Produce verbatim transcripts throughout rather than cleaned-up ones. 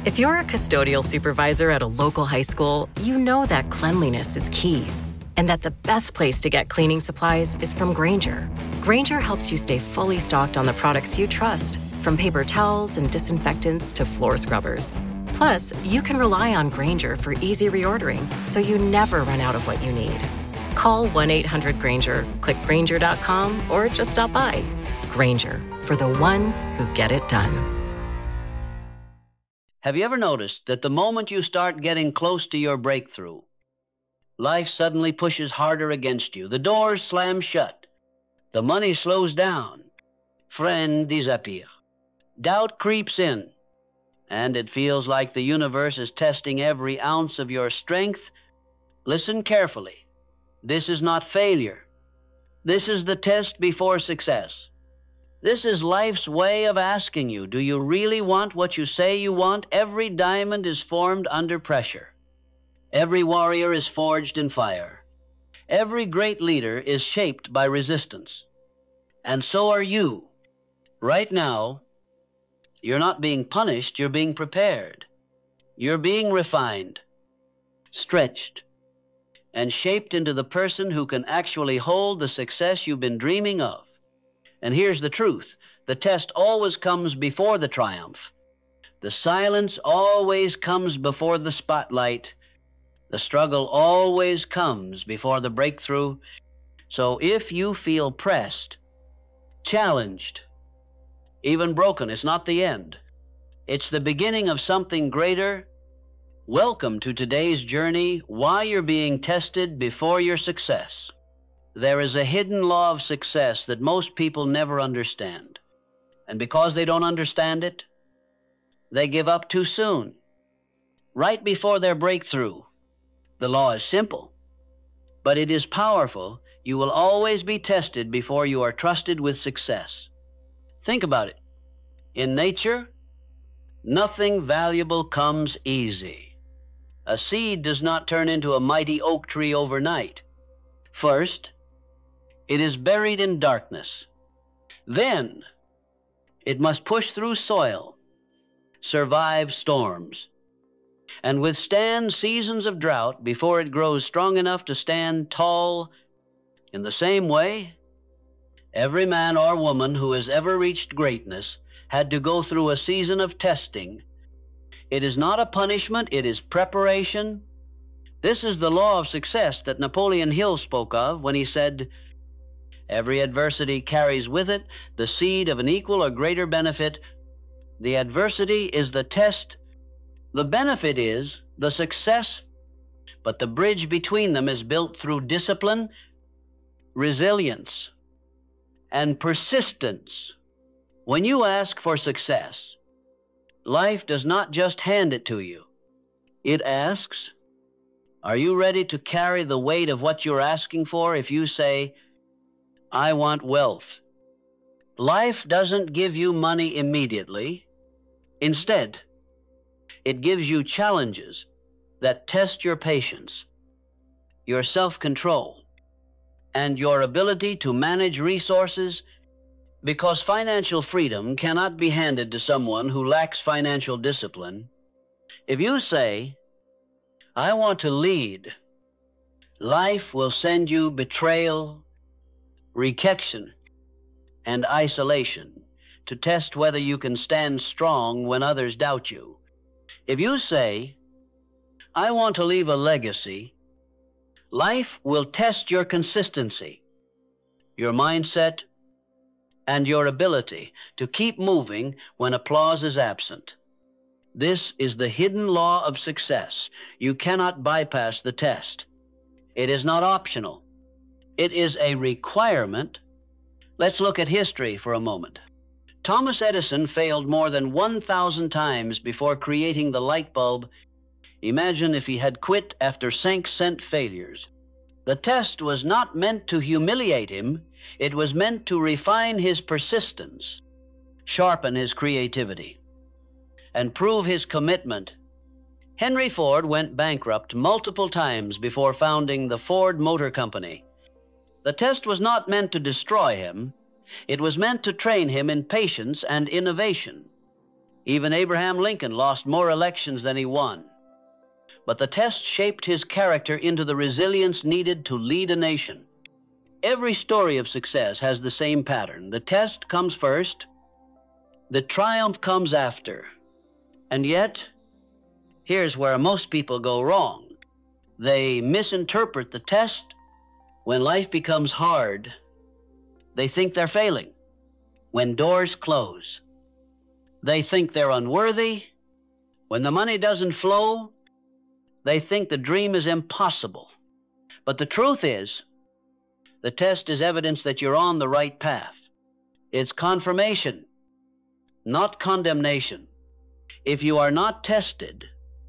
If you're a custodial supervisor at a local high school, you know that cleanliness is key, and that the best place to get cleaning supplies is from Grainger. Grainger helps you stay fully stocked on the products you trust, from paper towels and disinfectants to floor scrubbers. Plus, you can rely on Grainger for easy reordering, so you never run out of what you need. Call one eight hundred Grainger, click Grainger dot com, or just stop by. Grainger, for the ones who get it done. Have you ever noticed that the moment you start getting close to your breakthrough, life suddenly pushes harder against you? The doors slam shut. The money slows down. Friend disappear. Doubt creeps in. And it feels like the universe is testing every ounce of your strength. Listen carefully. This is not failure. This is the test before success. This is life's way of asking you, do you really want what you say you want? Every diamond is formed under pressure. Every warrior is forged in fire. Every great leader is shaped by resistance. And so are you. Right now, you're not being punished, you're being prepared. You're being refined, stretched, and shaped into the person who can actually hold the success you've been dreaming of. And here's the truth. The test always comes before the triumph. The silence always comes before the spotlight. The struggle always comes before the breakthrough. So if you feel pressed, challenged, even broken, it's not the end. It's the beginning of something greater. Welcome to today's journey, why you're being tested before your success. There is a hidden law of success that most people never understand. And because they don't understand it, they give up too soon, right before their breakthrough. The law is simple, but it is powerful. You will always be tested before you are trusted with success. Think about it. In nature, nothing valuable comes easy. A seed does not turn into a mighty oak tree overnight. First, it is buried in darkness. Then, it must push through soil, survive storms, and withstand seasons of drought before it grows strong enough to stand tall. In the same way, every man or woman who has ever reached greatness had to go through a season of testing. It is not a punishment, it is preparation. This is the law of success that Napoleon Hill spoke of when he said, every adversity carries with it the seed of an equal or greater benefit. The adversity is the test. The benefit is the success, but the bridge between them is built through discipline, resilience, and persistence. When you ask for success, life does not just hand it to you. It asks, are you ready to carry the weight of what you're asking for? If you say, I want wealth, life doesn't give you money immediately. Instead, it gives you challenges that test your patience, your self-control, and your ability to manage resources, because financial freedom cannot be handed to someone who lacks financial discipline. If you say, I want to lead, life will send you betrayal, rejection, and isolation to test whether you can stand strong when others doubt you. If you say, I want to leave a legacy, life will test your consistency, your mindset, and your ability to keep moving when applause is absent. This is the hidden law of success. You cannot bypass the test. It is not optional. It is a requirement. Let's look at history for a moment. Thomas Edison failed more than one thousand times before creating the light bulb. Imagine if he had quit after cent failures. The test was not meant to humiliate him. It was meant to refine his persistence, sharpen his creativity, and prove his commitment. Henry Ford went bankrupt multiple times before founding the Ford Motor Company. The test was not meant to destroy him. It was meant to train him in patience and innovation. Even Abraham Lincoln lost more elections than he won. But the test shaped his character into the resilience needed to lead a nation. Every story of success has the same pattern. The test comes first, the triumph comes after. And yet, here's where most people go wrong. They misinterpret the test. When life becomes hard, they think they're failing. When doors close, they think they're unworthy. When the money doesn't flow, they think the dream is impossible. But the truth is, the test is evidence that you're on the right path. It's confirmation, not condemnation. If you are not tested,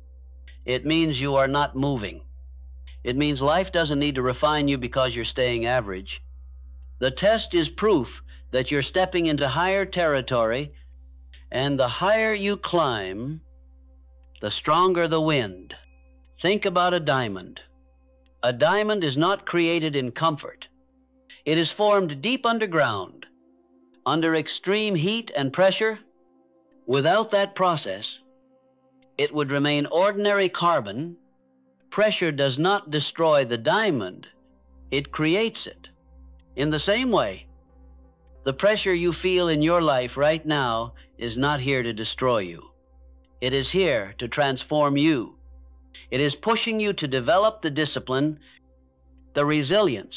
it means you are not moving. It means life doesn't need to refine you because you're staying average. The test is proof that you're stepping into higher territory, and the higher you climb, the stronger the wind. Think about a diamond. A diamond is not created in comfort. It is formed deep underground, under extreme heat and pressure. Without that process, it would remain ordinary carbon. Pressure does not destroy the diamond, it creates it. In the same way, the pressure you feel in your life right now is not here to destroy you. It is here to transform you. It is pushing you to develop the discipline, the resilience,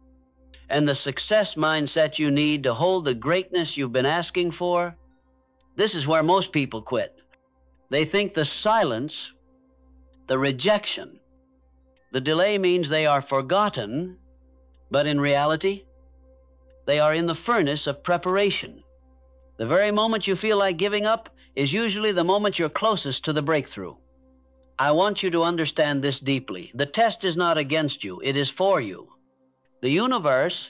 and the success mindset you need to hold the greatness you've been asking for. This is where most people quit. They think the silence, the rejection, the delay means they are forgotten, but in reality, they are in the furnace of preparation. The very moment you feel like giving up is usually the moment you're closest to the breakthrough. I want you to understand this deeply. The test is not against you, it is for you. The universe,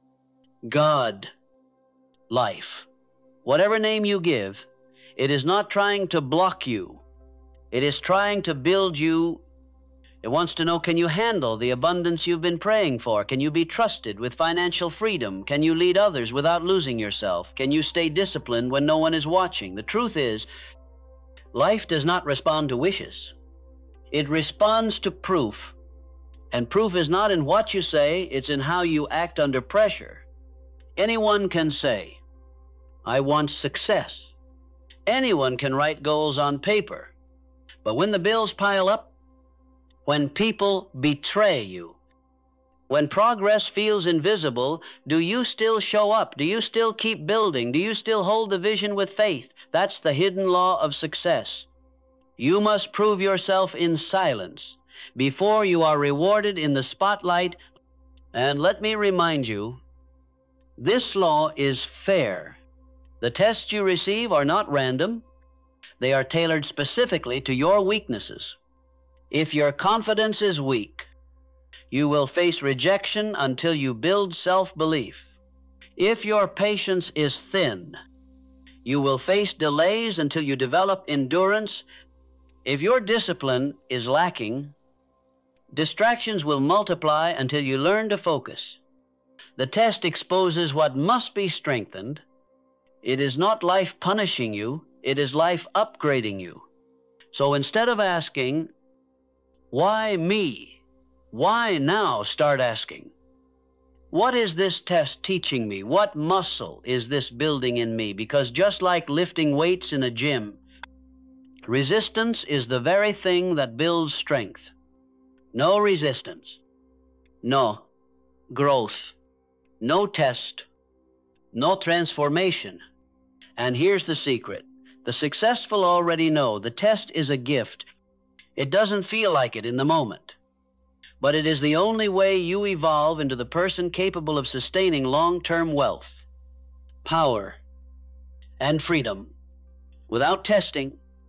God, life, whatever name you give, it is not trying to block you. It is trying to build you. It wants to know, can you handle the abundance you've been praying for? Can you be trusted with financial freedom? Can you lead others without losing yourself? Can you stay disciplined when no one is watching? The truth is, life does not respond to wishes. It responds to proof. And proof is not in what you say, it's in how you act under pressure. Anyone can say, I want success. Anyone can write goals on paper. But when the bills pile up, when people betray you, when progress feels invisible, do you still show up? Do you still keep building? Do you still hold the vision with faith? That's the hidden law of success. You must prove yourself in silence before you are rewarded in the spotlight. And let me remind you, this law is fair. The tests you receive are not random. They are tailored specifically to your weaknesses. If your confidence is weak, you will face rejection until you build self-belief. If your patience is thin, you will face delays until you develop endurance. If your discipline is lacking, distractions will multiply until you learn to focus. The test exposes what must be strengthened. It is not life punishing you, it is life upgrading you. So instead of asking, why me? Why now? Start asking, what is this test teaching me? What muscle is this building in me? Because just like lifting weights in a gym, resistance is the very thing that builds strength. No resistance, no growth, no test, no transformation. And here's the secret. The successful already know the test is a gift. It doesn't feel like it in the moment, but it is the only way you evolve into the person capable of sustaining long-term wealth, power, and freedom. Without testing,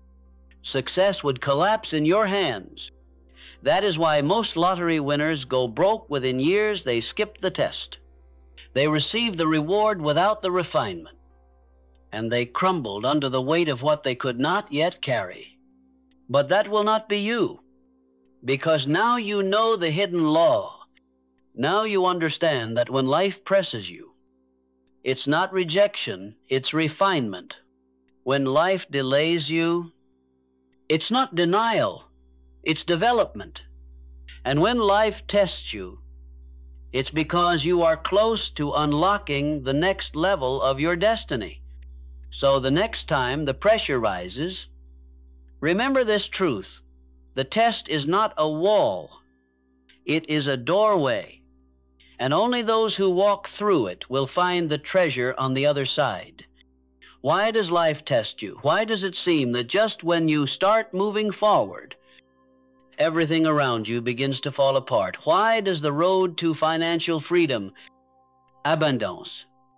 success would collapse in your hands. That is why most lottery winners go broke within years. They skip the test. They receive the reward without the refinement, and they crumbled under the weight of what they could not yet carry. But that will not be you, because now you know the hidden law. Now you understand that when life presses you, it's not rejection, it's refinement. When life delays you, it's not denial, it's development. And when life tests you, it's because you are close to unlocking the next level of your destiny. So the next time the pressure rises, remember this truth. The test is not a wall. It is a doorway. And only those who walk through it will find the treasure on the other side. Why does life test you? Why does it seem that just when you start moving forward, everything around you begins to fall apart? Why does the road to financial freedom, abundance,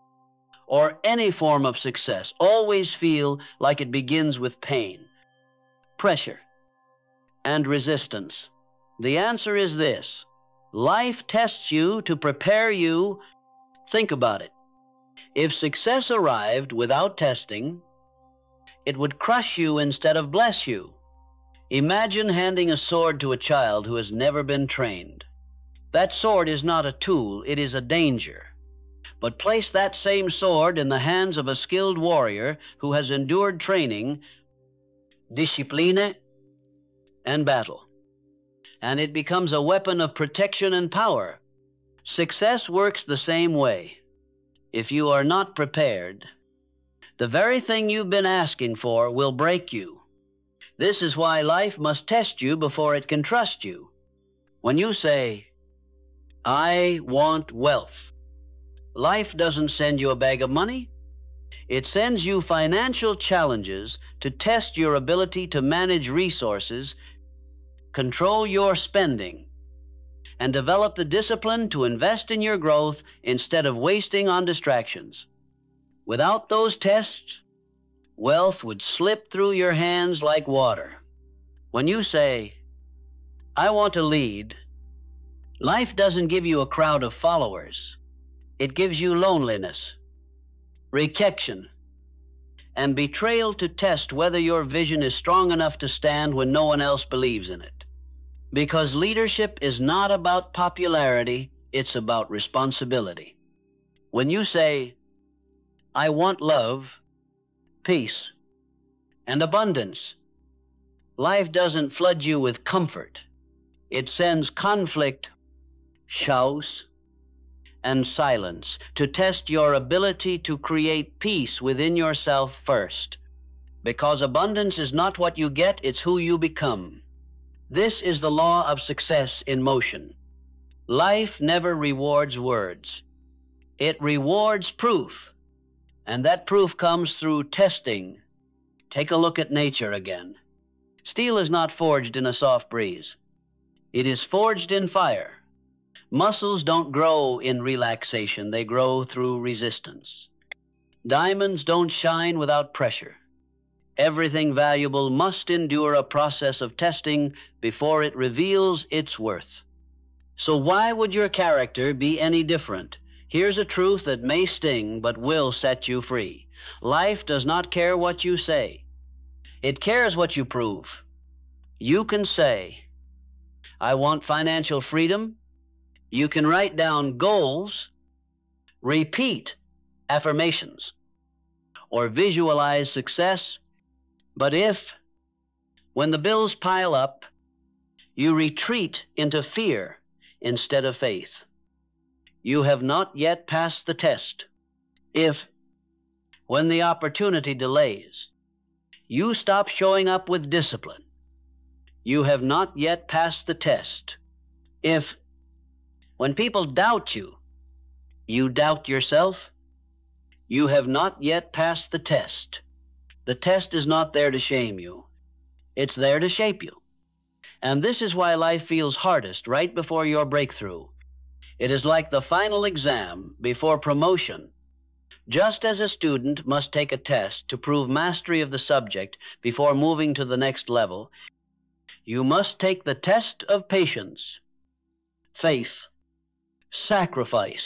or any form of success always feel like it begins with pain, pressure, and resistance? The answer is this. Life tests you to prepare you. Think about it. If success arrived without testing, it would crush you instead of bless you. Imagine handing a sword to a child who has never been trained. That sword is not a tool, it is a danger. But place that same sword in the hands of a skilled warrior who has endured training, discipline, and battle, and it becomes a weapon of protection and power. Success works the same way. If you are not prepared, the very thing you've been asking for will break you. This is why life must test you before it can trust you. When you say, I want wealth, life doesn't send you a bag of money. It sends you financial challenges to test your ability to manage resources, control your spending, and develop the discipline to invest in your growth instead of wasting on distractions. Without those tests, wealth would slip through your hands like water. When you say, I want to lead, life doesn't give you a crowd of followers. It gives you loneliness, rejection, and betrayal to test whether your vision is strong enough to stand when no one else believes in it. Because leadership is not about popularity, it's about responsibility. When you say, I want love, peace, and abundance, life doesn't flood you with comfort. It sends conflict, chaos, and silence to test your ability to create peace within yourself first. Because abundance is not what you get, it's who you become. This is the law of success in motion. Life never rewards words. It rewards proof. And that proof comes through testing. Take a look at nature again. Steel is not forged in a soft breeze. It is forged in fire. Muscles don't grow in relaxation. They grow through resistance. Diamonds don't shine without pressure. Everything valuable must endure a process of testing before it reveals its worth. So why would your character be any different? Here's a truth that may sting, but will set you free. Life does not care what you say. It cares what you prove. You can say, I want financial freedom. You can write down goals, repeat affirmations, or visualize success. But if, when the bills pile up, you retreat into fear instead of faith, you have not yet passed the test. If, when the opportunity delays, you stop showing up with discipline, you have not yet passed the test. If, when people doubt you, you doubt yourself, you have not yet passed the test. The test is not there to shame you. It's there to shape you. And this is why life feels hardest right before your breakthrough. It is like the final exam before promotion. Just as a student must take a test to prove mastery of the subject before moving to the next level, you must take the test of patience, faith, sacrifice,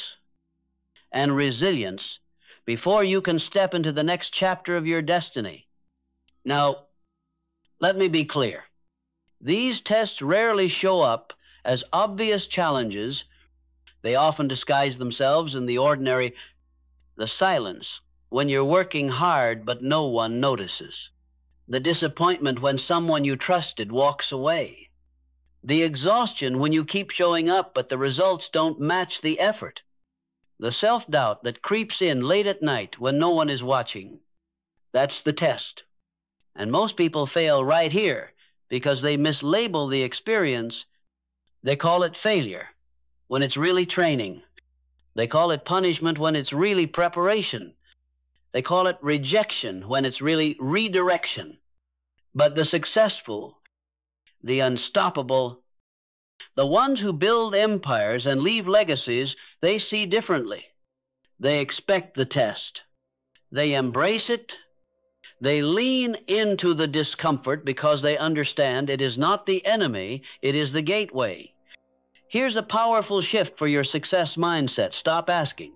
and resilience before you can step into the next chapter of your destiny. Now, let me be clear. These tests rarely show up as obvious challenges. They often disguise themselves in the ordinary, the silence, when you're working hard but no one notices. The disappointment when someone you trusted walks away. The exhaustion when you keep showing up but the results don't match the effort. The self-doubt that creeps in late at night when no one is watching. That's the test. And most people fail right here because they mislabel the experience. They call it failure when it's really training. They call it punishment when it's really preparation. They call it rejection when it's really redirection. But the successful, the unstoppable, the ones who build empires and leave legacies, they see differently. They expect the test. They embrace it. They lean into the discomfort because they understand it is not the enemy, it is the gateway. Here's a powerful shift for your success mindset. Stop asking,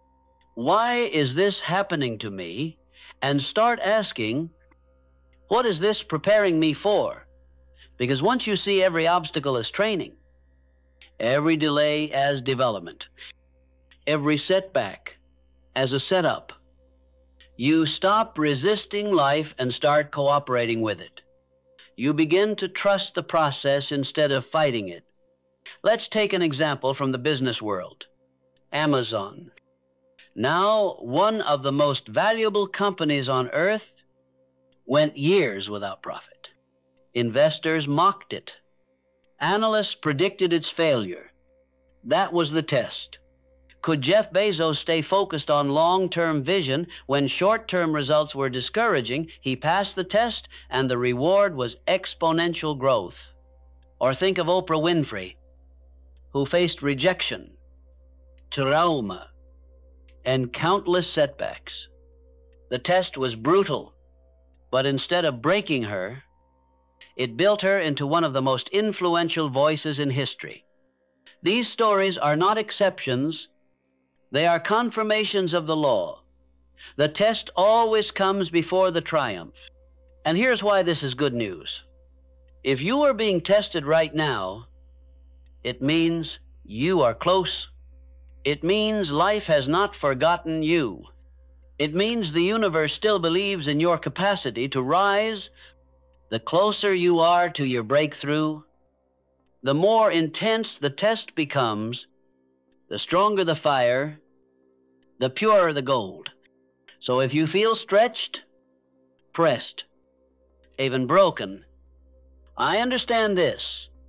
why is this happening to me? And start asking, what is this preparing me for? Because once you see every obstacle as training, every delay as development, every setback as a setup, you stop resisting life and start cooperating with it. You begin to trust the process instead of fighting it. Let's take an example from the business world. Amazon. Now one of the most valuable companies on earth went years without profit. Investors mocked it. Analysts predicted its failure. That was the test. Could Jeff Bezos stay focused on long-term vision when short-term results were discouraging? He passed the test, and the reward was exponential growth. Or think of Oprah Winfrey, who faced rejection, trauma, and countless setbacks. The test was brutal, but instead of breaking her, it built her into one of the most influential voices in history. These stories are not exceptions. They are confirmations of the law. The test always comes before the triumph. And here's why this is good news. If you are being tested right now, it means you are close. It means life has not forgotten you. It means the universe still believes in your capacity to rise. The closer you are to your breakthrough, the more intense the test becomes, the stronger the fire, the purer the gold. So if you feel stretched, pressed, even broken, I understand this.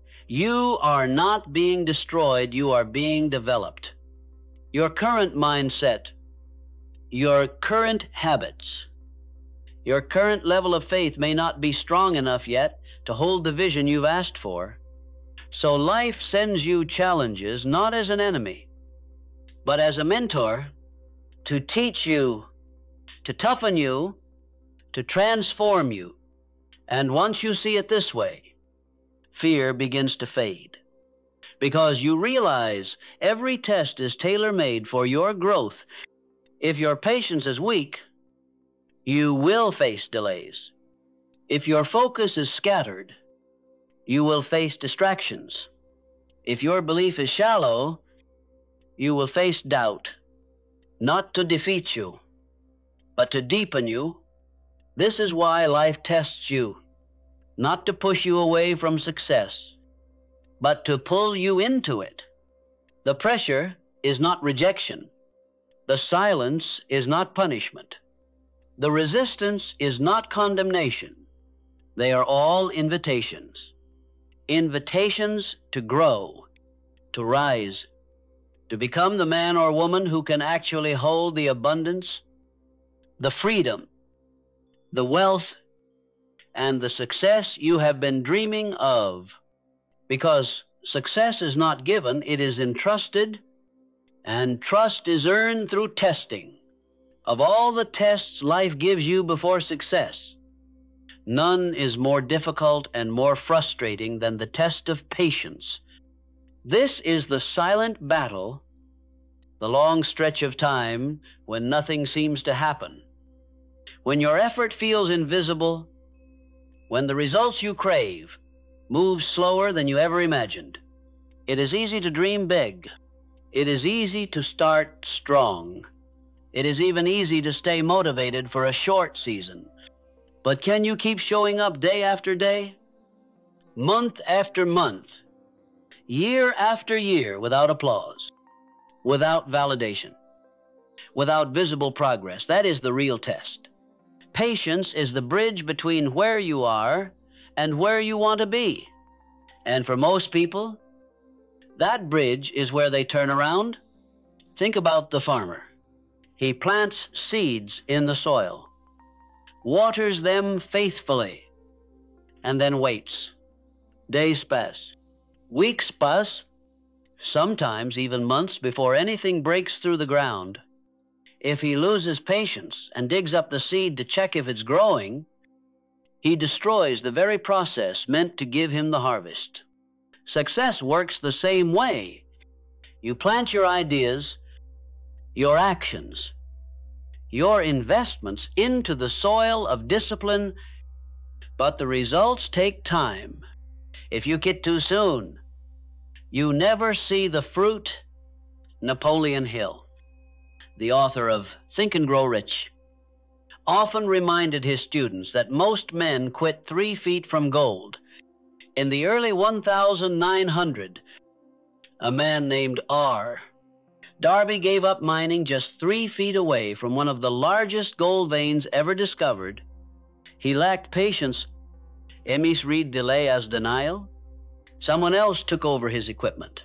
You are not being destroyed, you are being developed. Your current mindset, your current habits, your current level of faith may not be strong enough yet to hold the vision you've asked for. So life sends you challenges not as an enemy, but as a mentor to teach you, to toughen you, to transform you. And once you see it this way, fear begins to fade. Because you realize every test is tailor-made for your growth. If your patience is weak, you will face delays. If your focus is scattered, you will face distractions. If your belief is shallow, you will face doubt. Not to defeat you, but to deepen you. This is why life tests you, not to push you away from success, but to pull you into it. The pressure is not rejection. The silence is not punishment. The resistance is not condemnation. They are all invitations. Invitations to grow, to rise, to become the man or woman who can actually hold the abundance, the freedom, the wealth, and the success you have been dreaming of. Because success is not given, it is entrusted, and trust is earned through testing. Of all the tests life gives you before success, none is more difficult and more frustrating than the test of patience. This is the silent battle, the long stretch of time when nothing seems to happen. When your effort feels invisible, when the results you crave move slower than you ever imagined. It is easy to dream big. It is easy to start strong. It is even easy to stay motivated for a short season. But can you keep showing up day after day, month after month, year after year without applause, without validation, without visible progress? That is the real test. Patience is the bridge between where you are and where you want to be. And for most people, that bridge is where they turn around. Think about the farmer. He plants seeds in the soil, waters them faithfully, and then waits. Days pass, weeks pass, sometimes even months before anything breaks through the ground. If he loses patience and digs up the seed to check if it's growing, he destroys the very process meant to give him the harvest. Success works the same way. You plant your ideas, your actions, your investments into the soil of discipline, but the results take time. If you quit too soon, you never see the fruit. Napoleon Hill, the author of Think and Grow Rich, often reminded his students that most men quit three feet from gold. In the early nineteen hundred, a man named R. Darby gave up mining just three feet away from one of the largest gold veins ever discovered. He lacked patience. Emis read delay as denial. Someone else took over his equipment,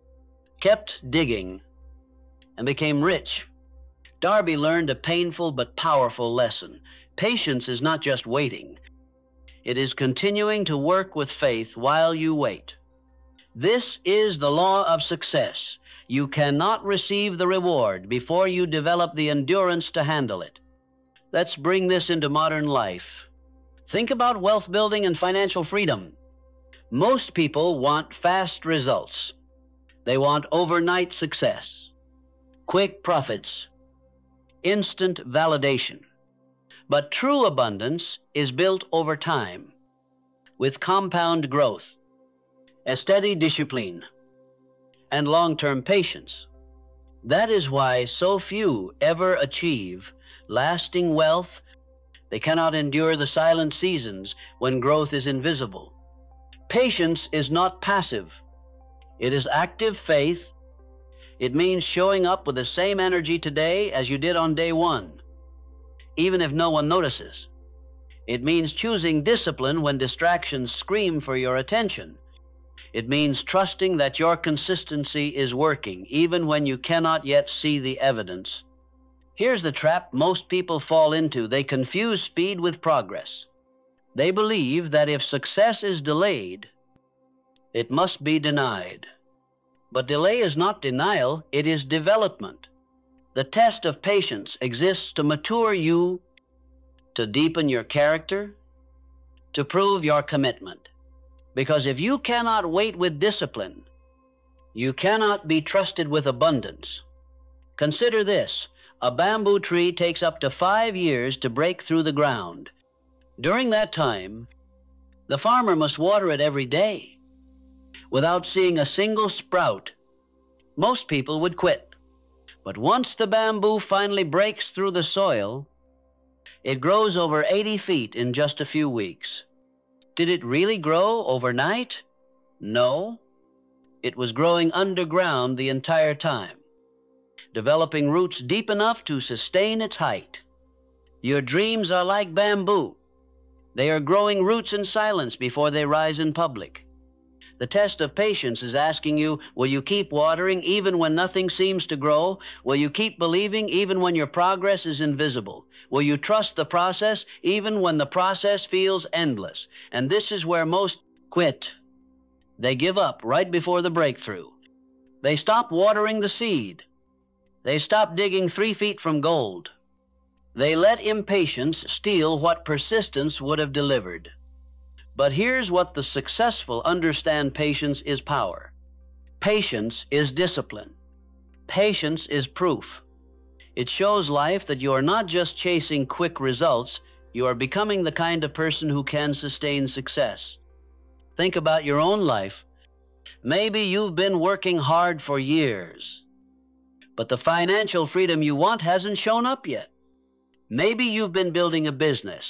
kept digging, and became rich. Darby learned a painful but powerful lesson. Patience is not just waiting. It is continuing to work with faith while you wait. This is the law of success. You cannot receive the reward before you develop the endurance to handle it. Let's bring this into modern life. Think about wealth building and financial freedom. Most people want fast results. They want overnight success, quick profits, instant validation. But true abundance is built over time, with compound growth, a steady discipline, and long-term patience. That is why so few ever achieve lasting wealth. They cannot endure the silent seasons when growth is invisible. Patience is not passive. It is active faith. It means showing up with the same energy today as you did on day one, even if no one notices. It means choosing discipline when distractions scream for your attention. It means trusting that your consistency is working, even when you cannot yet see the evidence. Here's the trap most people fall into. They confuse speed with progress. They believe that if success is delayed, it must be denied. But delay is not denial, it is development. The test of patience exists to mature you, to deepen your character, to prove your commitment. Because if you cannot wait with discipline, you cannot be trusted with abundance. Consider this. A bamboo tree takes up to five years to break through the ground. During that time, the farmer must water it every day. Without seeing a single sprout, most people would quit. But once the bamboo finally breaks through the soil, it grows over eighty feet in just a few weeks. Did it really grow overnight? No. It was growing underground the entire time, developing roots deep enough to sustain its height. Your dreams are like bamboo. They are growing roots in silence before they rise in public. The test of patience is asking you, will you keep watering even when nothing seems to grow? Will you keep believing even when your progress is invisible? Will you trust the process even when the process feels endless? And this is where most quit. They give up right before the breakthrough. They stop watering the seed. They stop digging three feet from gold. They let impatience steal what persistence would have delivered. But here's what the successful understand: patience is power. Patience is discipline. Patience is proof. It shows life that you are not just chasing quick results, you are becoming the kind of person who can sustain success. Think about your own life. Maybe you've been working hard for years, but the financial freedom you want hasn't shown up yet. Maybe you've been building a business,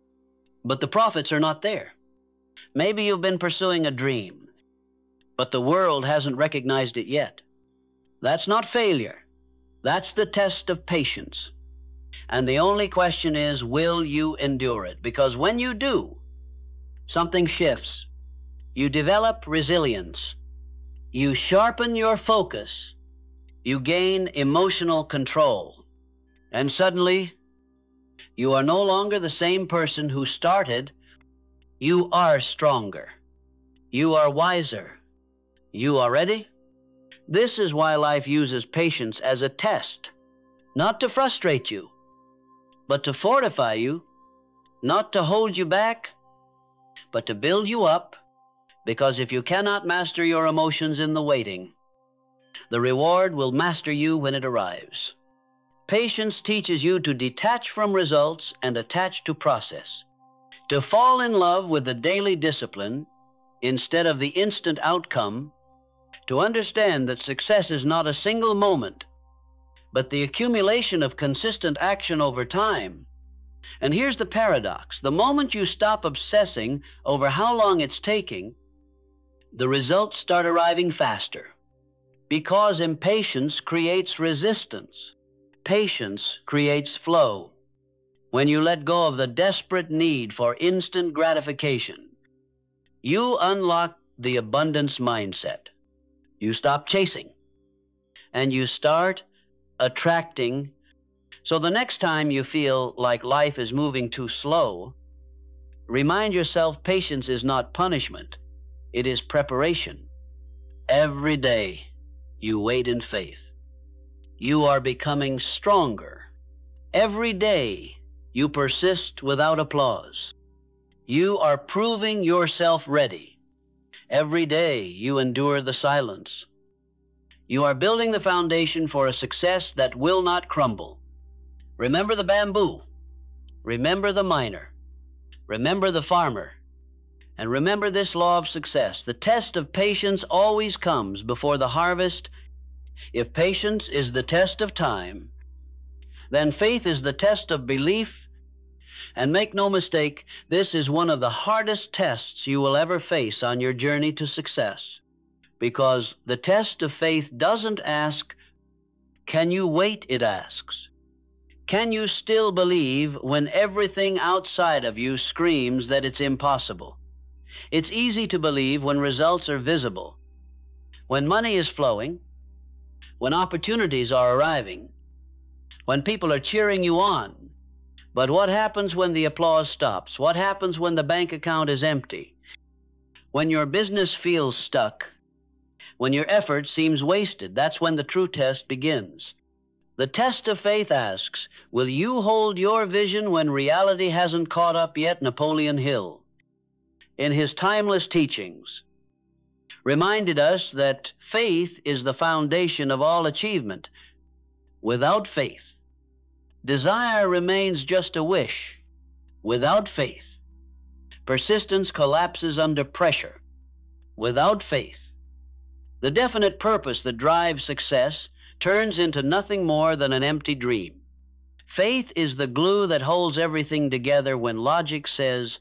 but the profits are not there. Maybe you've been pursuing a dream, but the world hasn't recognized it yet. That's not failure. That's the test of patience. And the only question is, will you endure it? Because when you do, something shifts. You develop resilience. You sharpen your focus. You gain emotional control. And suddenly, you are no longer the same person who started. You are stronger. You are wiser. You are ready? This is why life uses patience as a test, not to frustrate you, but to fortify you, not to hold you back, but to build you up, because if you cannot master your emotions in the waiting, the reward will master you when it arrives. Patience teaches you to detach from results and attach to process, to fall in love with the daily discipline instead of the instant outcome, to understand that success is not a single moment, but the accumulation of consistent action over time. And here's the paradox. The moment you stop obsessing over how long it's taking, the results start arriving faster, because impatience creates resistance. Patience creates flow. When you let go of the desperate need for instant gratification, you unlock the abundance mindset. You stop chasing, and you start attracting. So the next time you feel like life is moving too slow, remind yourself patience is not punishment. It is preparation. Every day you wait in faith. You are becoming stronger. Every day you persist without applause. You are proving yourself ready. Every day you endure the silence. You are building the foundation for a success that will not crumble. Remember the bamboo. Remember the miner. Remember the farmer. And remember this law of success. The test of patience always comes before the harvest. If patience is the test of time, then faith is the test of belief. And make no mistake, this is one of the hardest tests you will ever face on your journey to success. Because the test of faith doesn't ask, can you wait? It asks, can you still believe when everything outside of you screams that it's impossible? It's easy to believe when results are visible, when money is flowing, when opportunities are arriving, when people are cheering you on. But what happens when the applause stops? What happens when the bank account is empty? When your business feels stuck? When your effort seems wasted? That's when the true test begins. The test of faith asks, will you hold your vision when reality hasn't caught up yet? Napoleon Hill, in his timeless teachings, reminded us that faith is the foundation of all achievement. Without faith, desire remains just a wish. Without faith, persistence collapses under pressure. Without faith, the definite purpose that drives success turns into nothing more than an empty dream. Faith is the glue that holds everything together when logic says,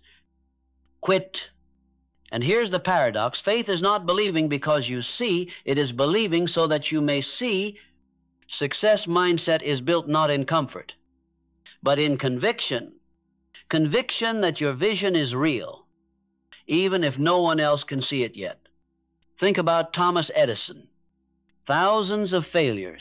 quit. And here's the paradox. Faith is not believing because you see. It is believing so that you may see. Success mindset is built not in comfort, but in conviction. Conviction that your vision is real, even if no one else can see it yet. Think about Thomas Edison. Thousands of failures.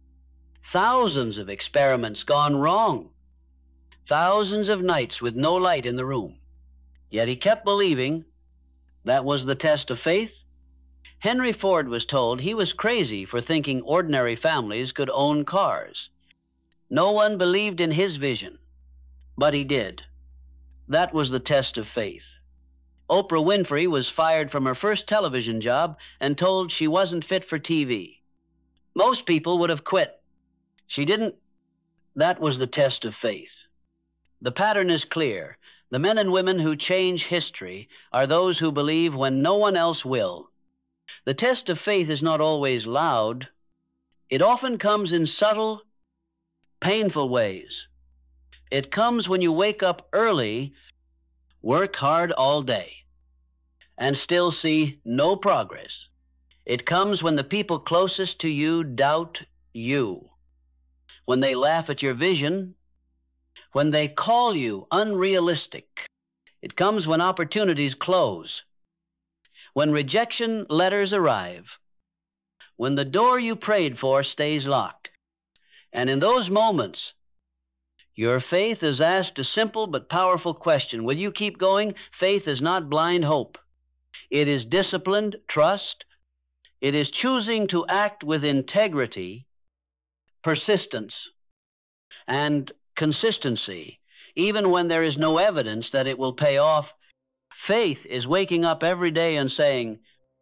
Thousands of experiments gone wrong. Thousands of nights with no light in the room. Yet he kept believing. That was the test of faith. Henry Ford was told he was crazy for thinking ordinary families could own cars. No one believed in his vision, but he did. That was the test of faith. Oprah Winfrey was fired from her first television job and told she wasn't fit for T V. Most people would have quit. She didn't. That was the test of faith. The pattern is clear. The men and women who change history are those who believe when no one else will. The test of faith is not always loud. It often comes in subtle, painful ways. It comes when you wake up early, work hard all day, and still see no progress. It comes when the people closest to you doubt you, when they laugh at your vision, when they call you unrealistic. It comes when opportunities close, when rejection letters arrive, when the door you prayed for stays locked. And in those moments, your faith is asked a simple but powerful question. Will you keep going? Faith is not blind hope. It is disciplined trust. It is choosing to act with integrity, persistence, and consistency, even when there is no evidence that it will pay off. Faith is waking up every day and saying,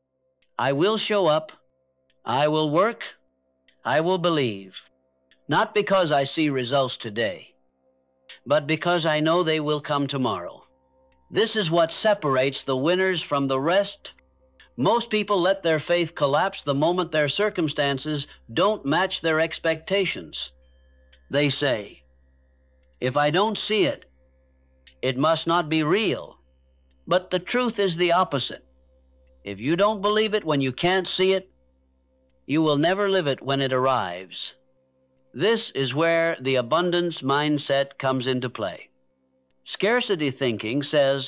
I will show up, I will work, I will believe, not because I see results today, but because I know they will come tomorrow. This is what separates the winners from the rest. Most people let their faith collapse the moment their circumstances don't match their expectations. They say, if I don't see it, it must not be real. But the truth is the opposite. If you don't believe it when you can't see it, you will never live it when it arrives. This is where the abundance mindset comes into play. Scarcity thinking says,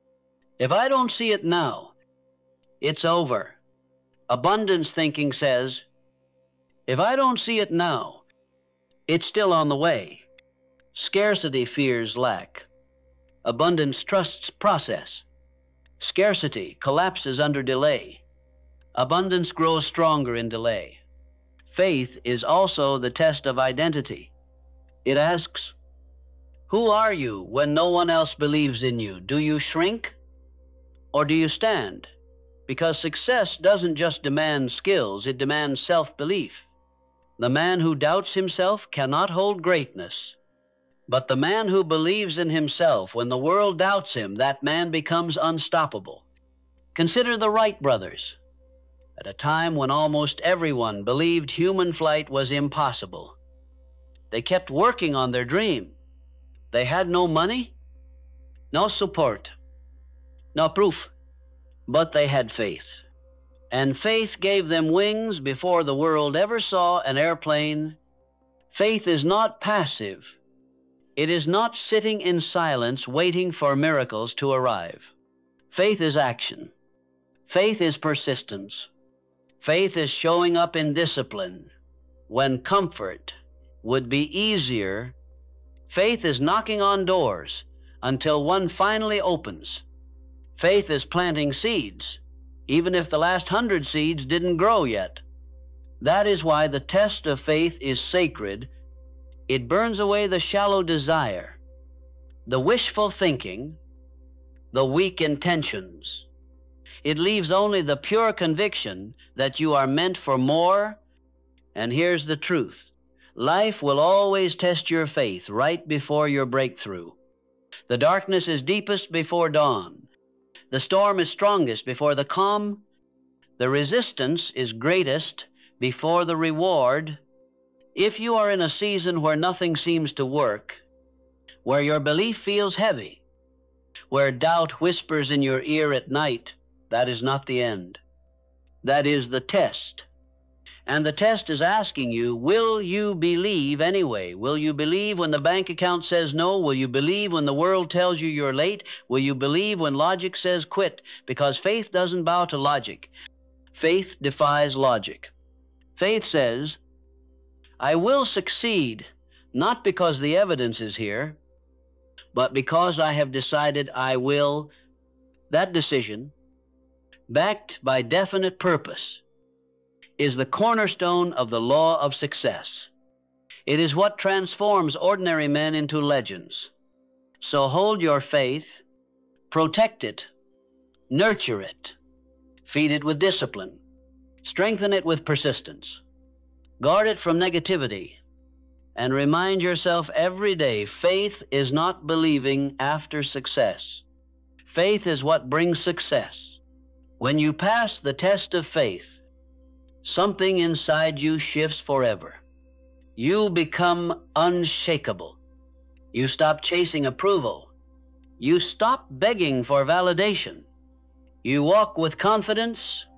if I don't see it now, it's over. Abundance thinking says, if I don't see it now, it's still on the way. Scarcity fears lack. Abundance trusts process. Scarcity collapses under delay. Abundance grows stronger in delay. Faith is also the test of identity. It asks, who are you when no one else believes in you? Do you shrink or do you stand? Because success doesn't just demand skills, it demands self-belief. The man who doubts himself cannot hold greatness. But the man who believes in himself, when the world doubts him, that man becomes unstoppable. Consider the Wright brothers. At a time when almost everyone believed human flight was impossible, they kept working on their dream. They had no money, no support, no proof, but they had faith. And faith gave them wings before the world ever saw an airplane. Faith is not passive. It is not sitting in silence waiting for miracles to arrive. Faith is action. Faith is persistence. Faith is showing up in discipline when comfort would be easier. Faith is knocking on doors until one finally opens. Faith is planting seeds, even if the last hundred seeds didn't grow yet. That is why the test of faith is sacred. It burns away the shallow desire, the wishful thinking, the weak intentions. It leaves only the pure conviction that you are meant for more. And here's the truth. Life will always test your faith right before your breakthrough. The darkness is deepest before dawn. The storm is strongest before the calm. The resistance is greatest before the reward. If you are in a season where nothing seems to work, where your belief feels heavy, where doubt whispers in your ear at night, that is not the end. That is the test. And the test is asking you, will you believe anyway? Will you believe when the bank account says no? Will you believe when the world tells you you're late? Will you believe when logic says quit? Because faith doesn't bow to logic. Faith defies logic. Faith says, I will succeed, not because the evidence is here, but because I have decided I will. That decision, backed by definite purpose, is the cornerstone of the law of success. It is what transforms ordinary men into legends. So hold your faith, protect it, nurture it, feed it with discipline, strengthen it with persistence, guard it from negativity, and remind yourself every day, faith is not believing after success. Faith is what brings success. When you pass the test of faith, something inside you shifts forever. You become unshakable. You stop chasing approval. You stop begging for validation. You walk with confidence,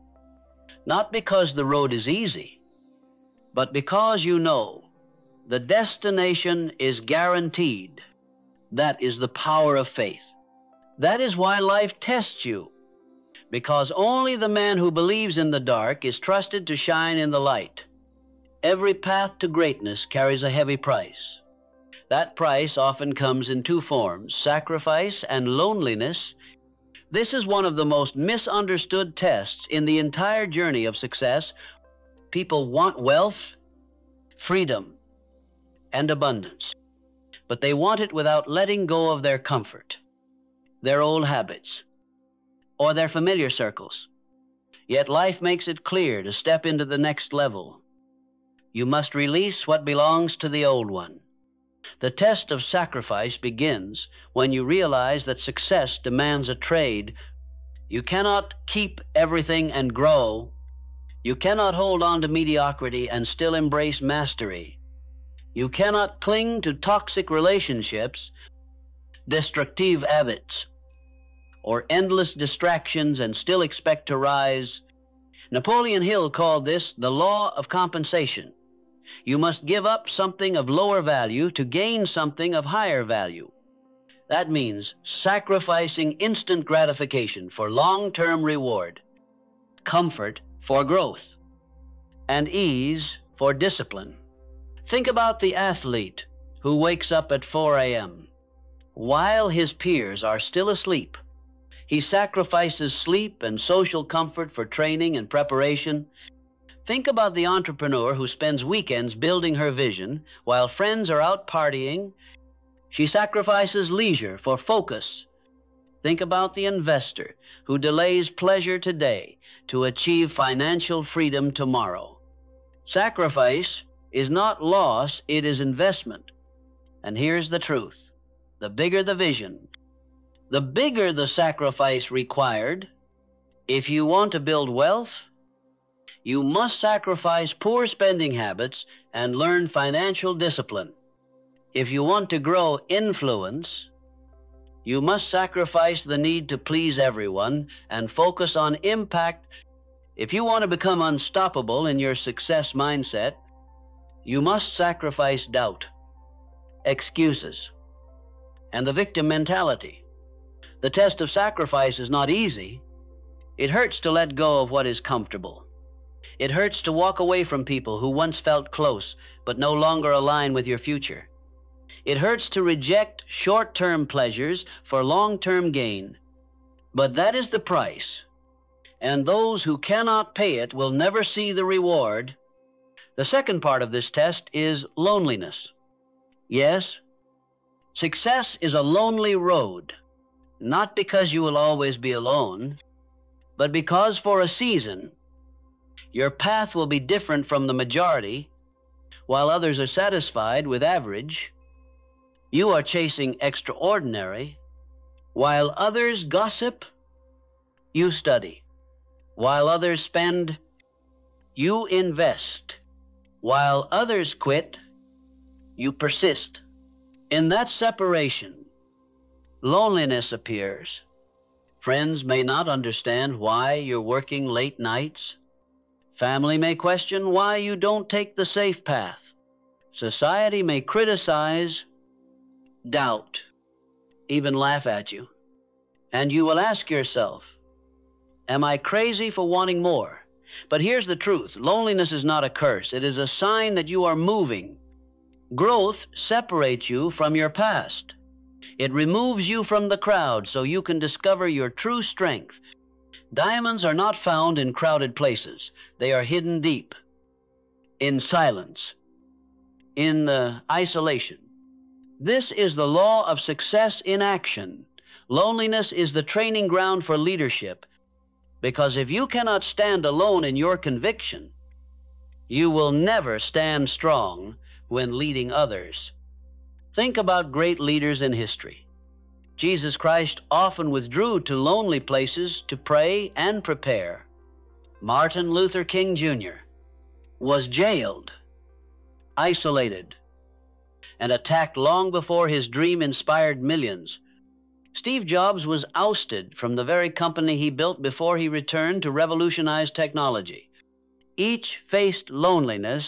not because the road is easy, but because you know the destination is guaranteed. That is the power of faith. That is why life tests you, because only the man who believes in the dark is trusted to shine in the light. Every path to greatness carries a heavy price. That price often comes in two forms, sacrifice and loneliness. This is one of the most misunderstood tests in the entire journey of success. People want wealth, freedom, and abundance, but they want it without letting go of their comfort, their old habits, or their familiar circles. Yet life makes it clear to step into the next level. You must release what belongs to the old one. The test of sacrifice begins when you realize that success demands a trade. You cannot keep everything and grow. You cannot hold on to mediocrity and still embrace mastery. You cannot cling to toxic relationships, destructive habits, or endless distractions and still expect to rise. Napoleon Hill called this the law of compensation. You must give up something of lower value to gain something of higher value. That means sacrificing instant gratification for long-term reward, comfort for growth, and ease for discipline. Think about the athlete who wakes up at four A M while his peers are still asleep. He sacrifices sleep and social comfort for training and preparation. Think about the entrepreneur who spends weekends building her vision while friends are out partying. She sacrifices leisure for focus. Think about the investor who delays pleasure today to achieve financial freedom tomorrow. Sacrifice is not loss, it is investment. And here's the truth. The bigger the vision, the bigger the sacrifice required. If you want to build wealth, you must sacrifice poor spending habits and learn financial discipline. If you want to grow influence, you must sacrifice the need to please everyone and focus on impact. If you want to become unstoppable in your success mindset, you must sacrifice doubt, excuses, and the victim mentality. The test of sacrifice is not easy. It hurts to let go of what is comfortable. It hurts to walk away from people who once felt close but no longer align with your future. It hurts to reject short-term pleasures for long-term gain. But that is the price, and those who cannot pay it will never see the reward. The second part of this test is loneliness. Yes, success is a lonely road, not because you will always be alone, but because for a season, your path will be different from the majority. While others are satisfied with average, you are chasing extraordinary. While others gossip, you study. While others spend, you invest. While others quit, you persist. In that separation, loneliness appears. Friends may not understand why you're working late nights. Family may question why you don't take the safe path. Society may criticize, doubt, even laugh at you. And you will ask yourself, am I crazy for wanting more? But here's the truth. Loneliness is not a curse. It is a sign that you are moving. Growth separates you from your past. It removes you from the crowd so you can discover your true strength. Diamonds are not found in crowded places. They are hidden deep, in silence, in uh, isolation. This is the law of success in action. Loneliness is the training ground for leadership, because if you cannot stand alone in your conviction, you will never stand strong when leading others. Think about great leaders in history. Jesus Christ often withdrew to lonely places to pray and prepare. Martin Luther King Junior was jailed, isolated, and attacked long before his dream inspired millions. Steve Jobs was ousted from the very company he built before he returned to revolutionize technology. Each faced loneliness,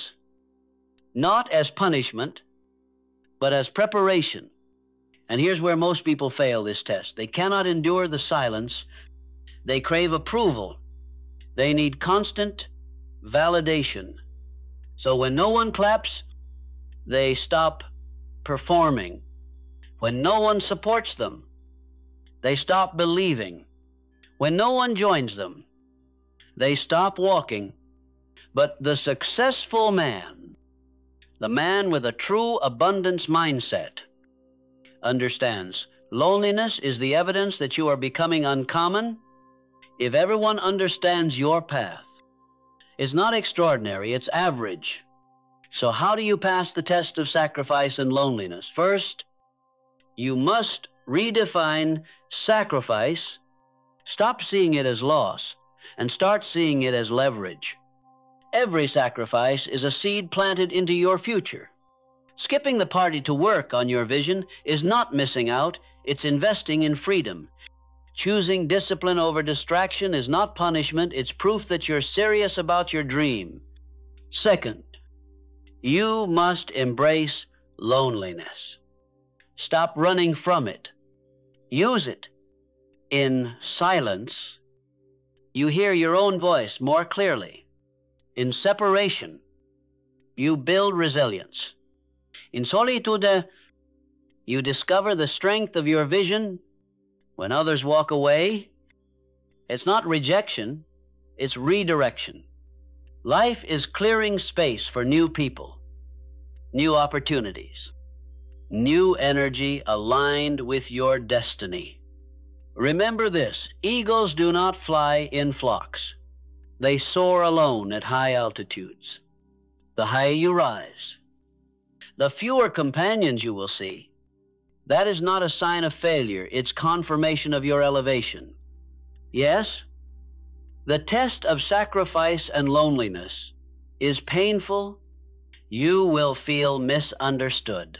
not as punishment, but as preparation. And here's where most people fail this test. They cannot endure the silence. They crave approval. They need constant validation. So when no one claps, they stop performing. When no one supports them, they stop believing. When no one joins them, they stop walking. But the successful man, the man with a true abundance mindset, understands loneliness is the evidence that you are becoming uncommon. If everyone understands your path, it's not extraordinary, it's average. So how do you pass the test of sacrifice and loneliness? First, you must redefine sacrifice, stop seeing it as loss, and start seeing it as leverage. Every sacrifice is a seed planted into your future. Skipping the party to work on your vision is not missing out, it's investing in freedom. Choosing discipline over distraction is not punishment, it's proof that you're serious about your dream. Second, you must embrace loneliness. Stop running from it. Use it. In silence, you hear your own voice more clearly. In separation, you build resilience. In solitude, you discover the strength of your vision. When others walk away, it's not rejection, it's redirection. Life is clearing space for new people, new opportunities, new energy aligned with your destiny. Remember this, eagles do not fly in flocks. They soar alone at high altitudes. The higher you rise, the fewer companions you will see. That is not a sign of failure, it's confirmation of your elevation. Yes, the test of sacrifice and loneliness is painful. You will feel misunderstood.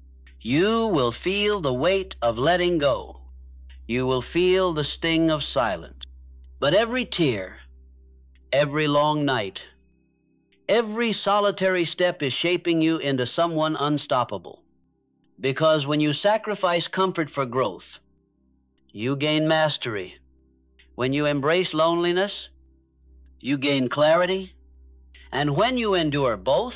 You will feel the weight of letting go. You will feel the sting of silence. But every tear, every long night, every solitary step is shaping you into someone unstoppable. Because when you sacrifice comfort for growth, you gain mastery. When you embrace loneliness, you gain clarity. And when you endure both,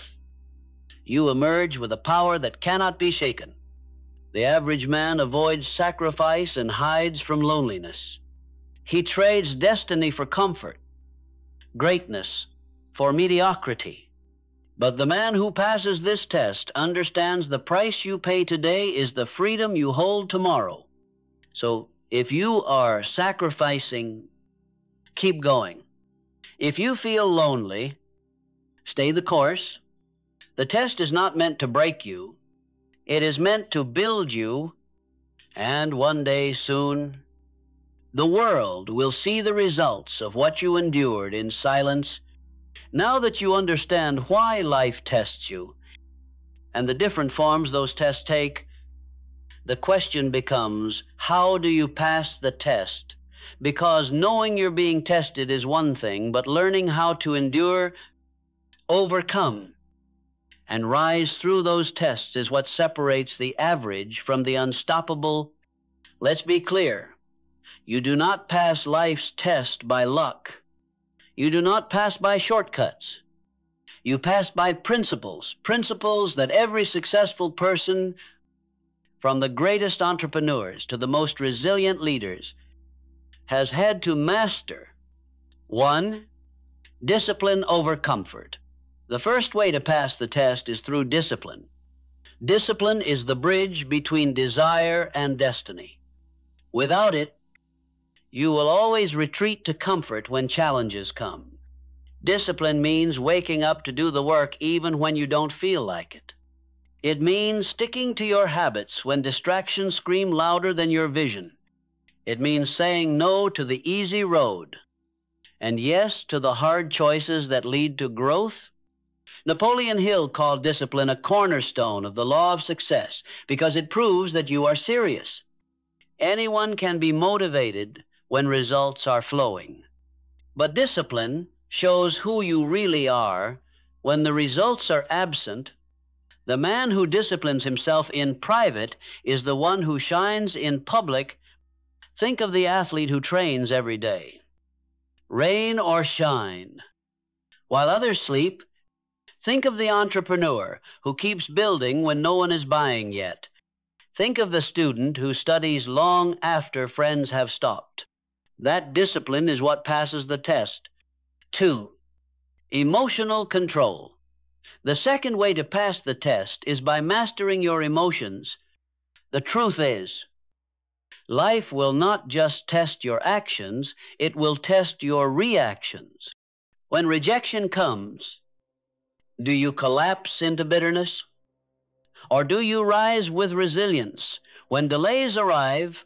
you emerge with a power that cannot be shaken. The average man avoids sacrifice and hides from loneliness. He trades destiny for comfort, greatness for mediocrity. But the man who passes this test understands the price you pay today is the freedom you hold tomorrow. So if you are sacrificing, keep going. If you feel lonely, stay the course. The test is not meant to break you. It is meant to build you, and one day soon, the world will see the results of what you endured in silence. Now that you understand why life tests you and the different forms those tests take, the question becomes, how do you pass the test? Because knowing you're being tested is one thing, but learning how to endure, overcome, and rise through those tests is what separates the average from the unstoppable. Let's be clear. You do not pass life's test by luck. You do not pass by shortcuts. You pass by principles, principles that every successful person, from the greatest entrepreneurs to the most resilient leaders, has had to master. One, discipline over comfort. The first way to pass the test is through discipline. Discipline is the bridge between desire and destiny. Without it, you will always retreat to comfort when challenges come. Discipline means waking up to do the work even when you don't feel like it. It means sticking to your habits when distractions scream louder than your vision. It means saying no to the easy road and yes to the hard choices that lead to growth. Napoleon Hill called discipline a cornerstone of the law of success because it proves that you are serious. Anyone can be motivated when results are flowing. But discipline shows who you really are when the results are absent. The man who disciplines himself in private is the one who shines in public. Think of the athlete who trains every day. Rain or shine. While others sleep, think of the entrepreneur who keeps building when no one is buying yet. Think of the student who studies long after friends have stopped. That discipline is what passes the test. Two, emotional control. The second way to pass the test is by mastering your emotions. The truth is, life will not just test your actions, it will test your reactions. When rejection comes, do you collapse into bitterness? Or do you rise with resilience? When delays arrive,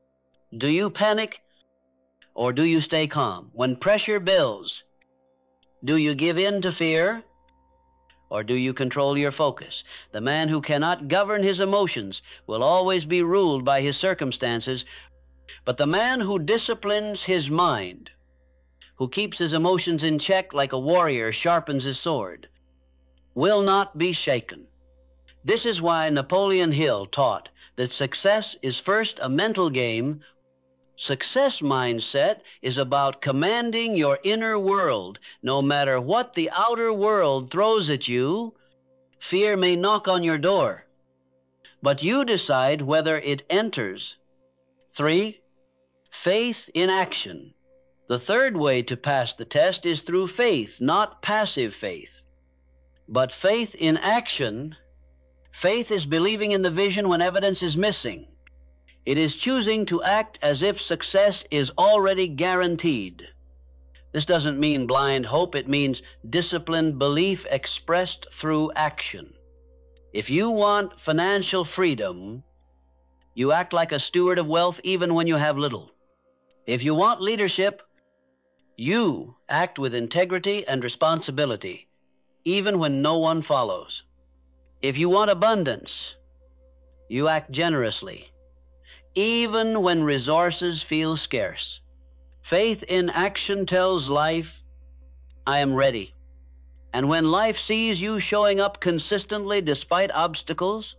do you panic or do you stay calm? When pressure builds, do you give in to fear or do you control your focus? The man who cannot govern his emotions will always be ruled by his circumstances, but the man who disciplines his mind, who keeps his emotions in check like a warrior sharpens his sword, will not be shaken. This is why Napoleon Hill taught that success is first a mental game. Success mindset is about commanding your inner world. No matter what the outer world throws at you, fear may knock on your door, but you decide whether it enters. Three, faith in action. The third way to pass the test is through faith, not passive faith, but faith in action. Faith is believing in the vision when evidence is missing. It is choosing to act as if success is already guaranteed. This doesn't mean blind hope. It means disciplined belief expressed through action. If you want financial freedom, you act like a steward of wealth even when you have little. If you want leadership, you act with integrity and responsibility, even when no one follows. If you want abundance, you act generously, even when resources feel scarce. Faith in action tells life, I am ready. And when life sees you showing up consistently despite obstacles,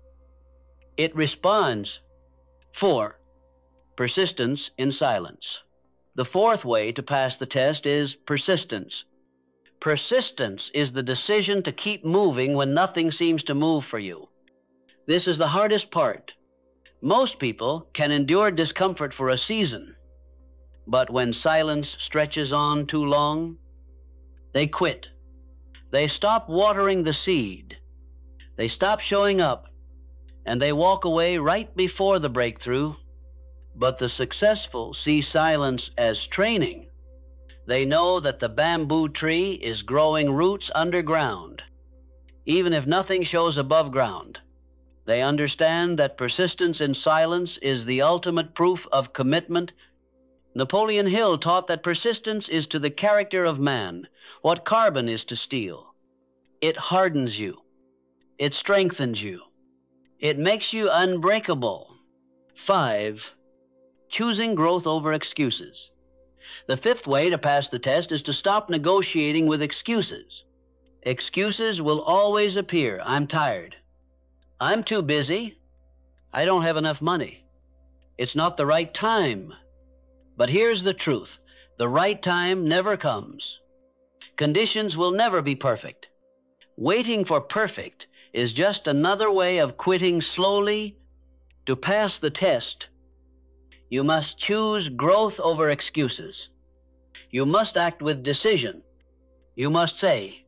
it responds. Four, persistence in silence. The fourth way to pass the test is persistence. Persistence is the decision to keep moving when nothing seems to move for you. This is the hardest part. Most people can endure discomfort for a season, but when silence stretches on too long, they quit. They stop watering the seed. They stop showing up, and they walk away right before the breakthrough. But the successful see silence as training. They know that the bamboo tree is growing roots underground, even if nothing shows above ground. They understand that persistence in silence is the ultimate proof of commitment. Napoleon Hill taught that persistence is to the character of man what carbon is to steel. It hardens you. It strengthens you. It makes you unbreakable. Five, choosing growth over excuses. The fifth way to pass the test is to stop negotiating with excuses. Excuses will always appear. I'm tired. I'm too busy. I don't have enough money. It's not the right time. But here's the truth. The right time never comes. Conditions will never be perfect. Waiting for perfect is just another way of quitting slowly. To pass the test, you must choose growth over excuses. You must act with decision. You must say,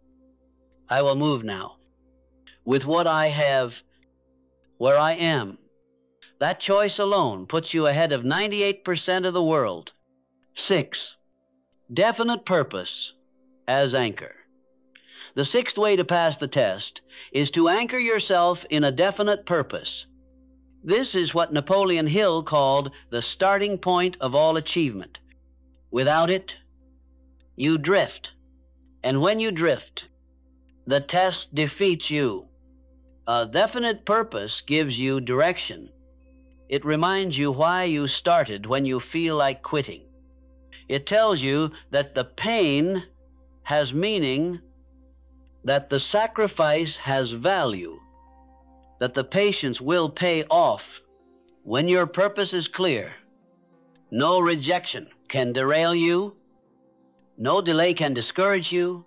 I will move now with what I have, where I am. That choice alone puts you ahead of ninety-eight percent of the world. Six, definite purpose as anchor. The sixth way to pass the test is to anchor yourself in a definite purpose. This is what Napoleon Hill called the starting point of all achievement. Without it, you drift. And when you drift, the test defeats you. A definite purpose gives you direction. It reminds you why you started when you feel like quitting. It tells you that the pain has meaning, that the sacrifice has value, that the patience will pay off. When your purpose is clear, no rejection can derail you, no delay can discourage you,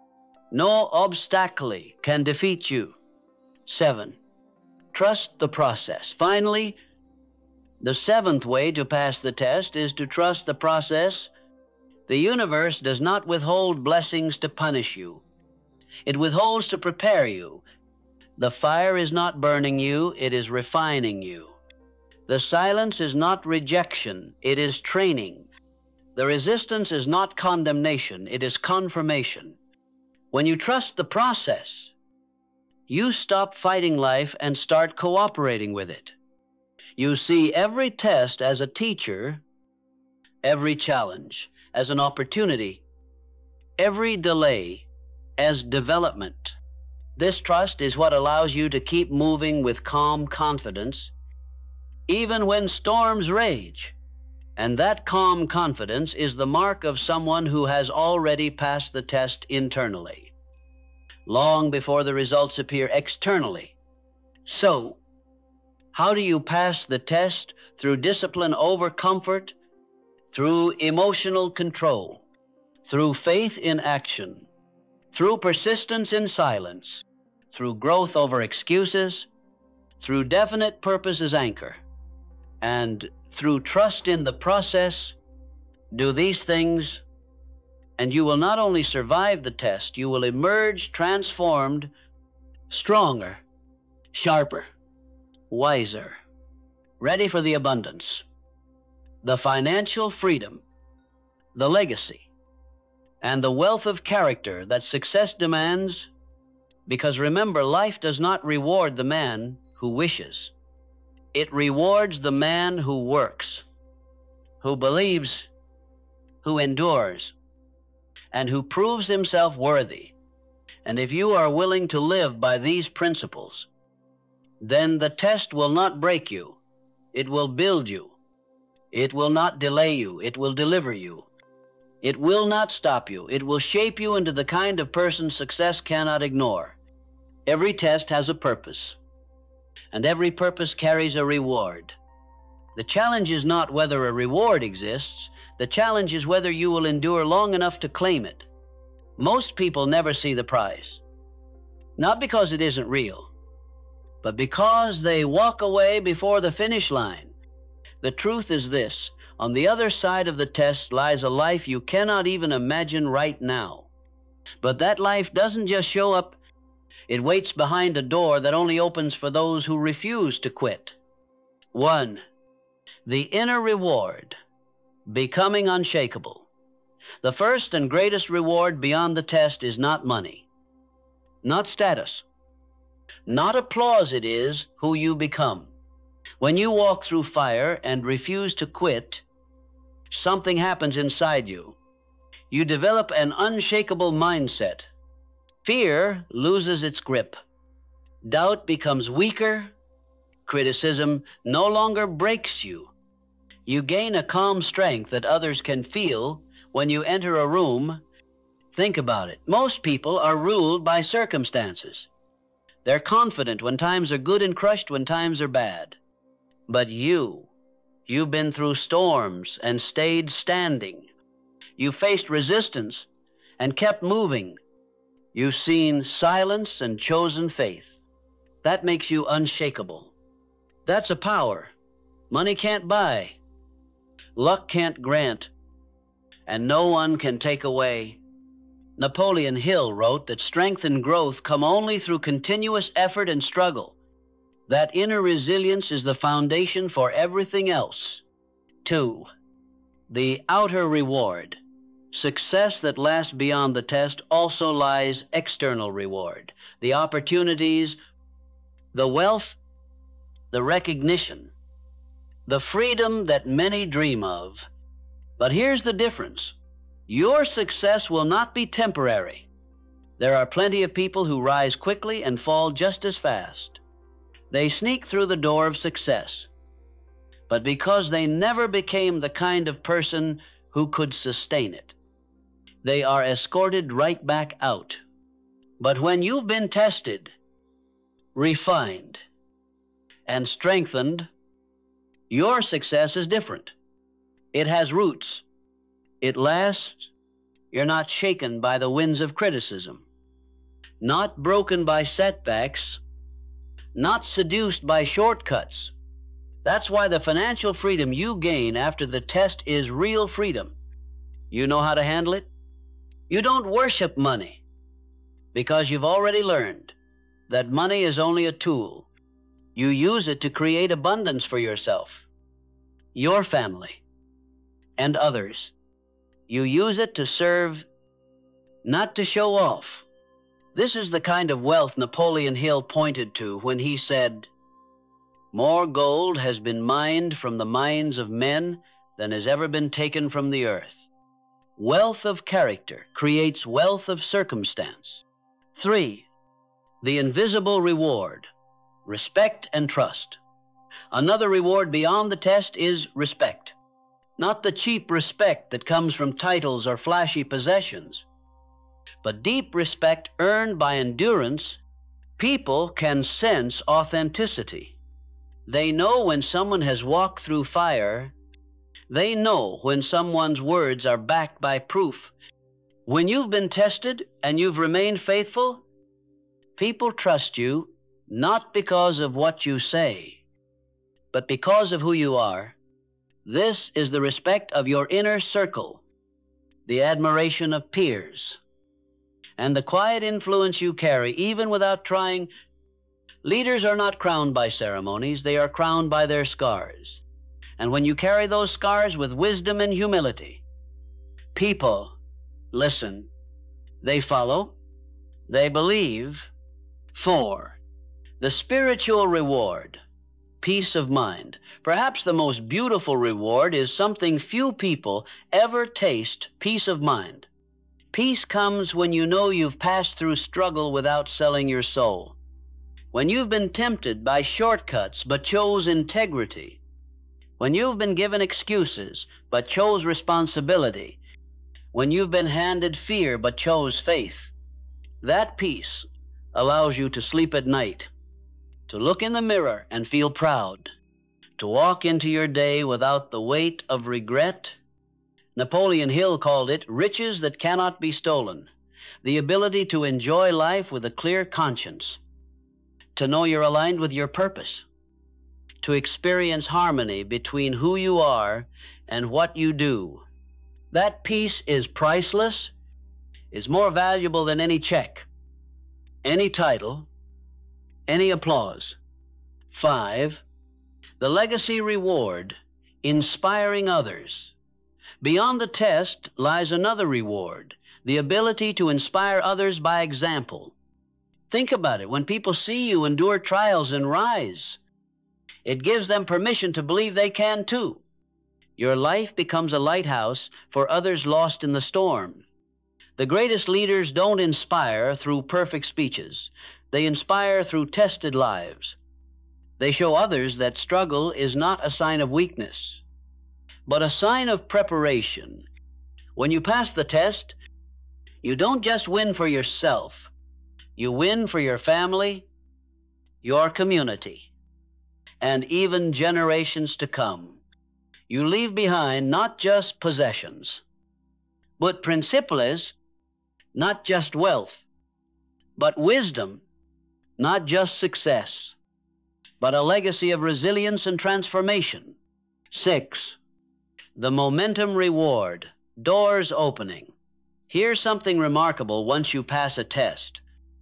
no obstacle can defeat you. Seven, trust the process. Finally, the seventh way to pass the test is to trust the process. The universe does not withhold blessings to punish you. It withholds to prepare you. The fire is not burning you, it is refining you. The silence is not rejection, it is training. The resistance is not condemnation, it is confirmation. When you trust the process, you stop fighting life and start cooperating with it. You see every test as a teacher, every challenge as an opportunity, every delay as development. This trust is what allows you to keep moving with calm confidence, even when storms rage. And that calm confidence is the mark of someone who has already passed the test internally, long before the results appear externally. So, how do you pass the test? Through discipline over comfort, through emotional control, through faith in action, through persistence in silence, through growth over excuses, through definite purpose as anchor, and through trust in the process. Do these things, and you will not only survive the test, you will emerge transformed, stronger, sharper, wiser, ready for the abundance, the financial freedom, the legacy, and the wealth of character that success demands. Because remember, life does not reward the man who wishes. It rewards the man who works, who believes, who endures, and who proves himself worthy. And if you are willing to live by these principles, then the test will not break you. It will build you. It will not delay you. It will deliver you. It will not stop you. It will shape you into the kind of person success cannot ignore. Every test has a purpose, and every purpose carries a reward. The challenge is not whether a reward exists. The challenge is whether you will endure long enough to claim it. Most people never see the prize, not because it isn't real, but because they walk away before the finish line. The truth is this: on the other side of the test lies a life you cannot even imagine right now. But that life doesn't just show up. It waits behind a door that only opens for those who refuse to quit. One, the inner reward, becoming unshakable. The first and greatest reward beyond the test is not money, not status, not applause. It is who you become. When you walk through fire and refuse to quit, something happens inside you. You develop an unshakable mindset. Fear loses its grip. Doubt becomes weaker. Criticism no longer breaks you. You gain a calm strength that others can feel when you enter a room. Think about it. Most people are ruled by circumstances. They're confident when times are good and crushed when times are bad. But you, you've been through storms and stayed standing. You faced resistance and kept moving. You've seen silence and chosen faith. That makes you unshakable. That's a power money can't buy, luck can't grant, and no one can take away. Napoleon Hill wrote that strength and growth come only through continuous effort and struggle. That inner resilience is the foundation for everything else. Two, the outer reward. Success that lasts beyond the test also lies external reward. The opportunities, the wealth, the recognition, the freedom that many dream of. But here's the difference. Your success will not be temporary. There are plenty of people who rise quickly and fall just as fast. They sneak through the door of success. But because they never became the kind of person who could sustain it, they are escorted right back out. But when you've been tested, refined, and strengthened, your success is different. It has roots. It lasts. You're not shaken by the winds of criticism, not broken by setbacks, not seduced by shortcuts. That's why the financial freedom you gain after the test is real freedom. You know how to handle it? You don't worship money because you've already learned that money is only a tool. You use it to create abundance for yourself, your family, and others. You use it to serve, not to show off. This is the kind of wealth Napoleon Hill pointed to when he said, "More gold has been mined from the mines of men than has ever been taken from the earth." Wealth of character creates wealth of circumstance. Three, the invisible reward, respect and trust. Another reward beyond the test is respect. Not the cheap respect that comes from titles or flashy possessions, but deep respect earned by endurance. People can sense authenticity. They know when someone has walked through fire. They know when someone's words are backed by proof. When you've been tested and you've remained faithful, people trust you not because of what you say, but because of who you are. This is the respect of your inner circle, the admiration of peers, and the quiet influence you carry even without trying. Leaders are not crowned by ceremonies. They are crowned by their scars. And when you carry those scars with wisdom and humility, people listen, they follow, they believe. Four, the spiritual reward, peace of mind. Perhaps the most beautiful reward is something few people ever taste: peace of mind. Peace comes when you know you've passed through struggle without selling your soul. When you've been tempted by shortcuts but chose integrity. When you've been given excuses but chose responsibility. When you've been handed fear but chose faith. That peace allows you to sleep at night, to look in the mirror and feel proud, to walk into your day without the weight of regret. Napoleon Hill called it riches that cannot be stolen, the ability to enjoy life with a clear conscience, to know you're aligned with your purpose, to experience harmony between who you are and what you do. That peace is priceless, is more valuable than any check, any title, any applause. Five, the legacy reward, inspiring others. Beyond the test lies another reward, the ability to inspire others by example. Think about it. When people see you endure trials and rise, it gives them permission to believe they can too. Your life becomes a lighthouse for others lost in the storm. The greatest leaders don't inspire through perfect speeches. They inspire through tested lives. They show others that struggle is not a sign of weakness, but a sign of preparation. When you pass the test, you don't just win for yourself. You win for your family, your community, and even generations to come. You leave behind not just possessions, but principles, not just wealth, but wisdom, not just success, but a legacy of resilience and transformation. Six, the momentum reward, doors opening. Here's something remarkable once you pass a test.